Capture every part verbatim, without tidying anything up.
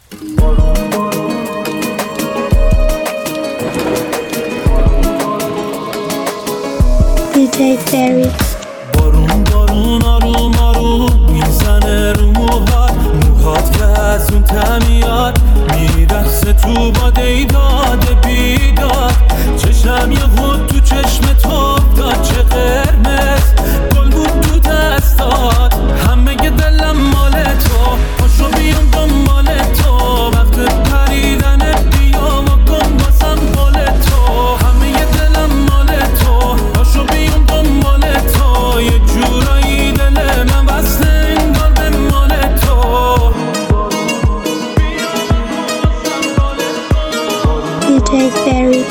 دی جی فری. بارون بارون آروم آروم میزنه رو موهات، موهات که از اون تمیاد میرخصه تو باده داده بیداد. چشم یه خود تو چشم تو افتاد، چه قرمز گل بود تو دستات. همه ی دلم مال تو، پاشو بیام دنبال تو، وقت پریدن بیا و کن باسم بال تو. همه ی دلم مال تو، پاشو بیام دنبال تو، یه جورایی دل من وصله انگار به مال تو. دی جی فری.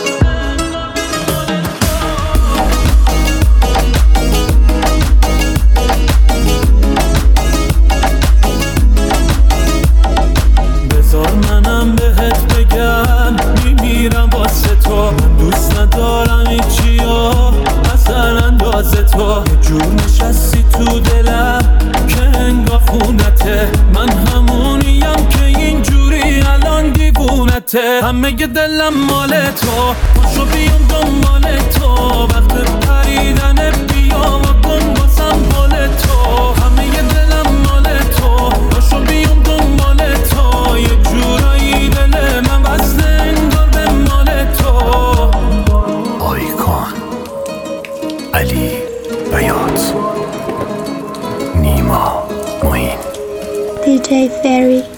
بذار منم بهت بگم میمیرم واسه تو، من دوست ندارم هیچیا از هر اندازه تو. یه جور نشستی تو دلم که انگار خونته، من همونیم که اینجوری الان دیوونته. همه ی دلم مال تو، پاشو بیام دنبال تو، وقت پریدن بیا و کن باسم بال تو. همه ی دلم مال تو، پاشو بیام دنبال تو، یه جورایی دل من وصله انگار به مال تو. آیکان، علی بیات، نیما معین. دی جی فری.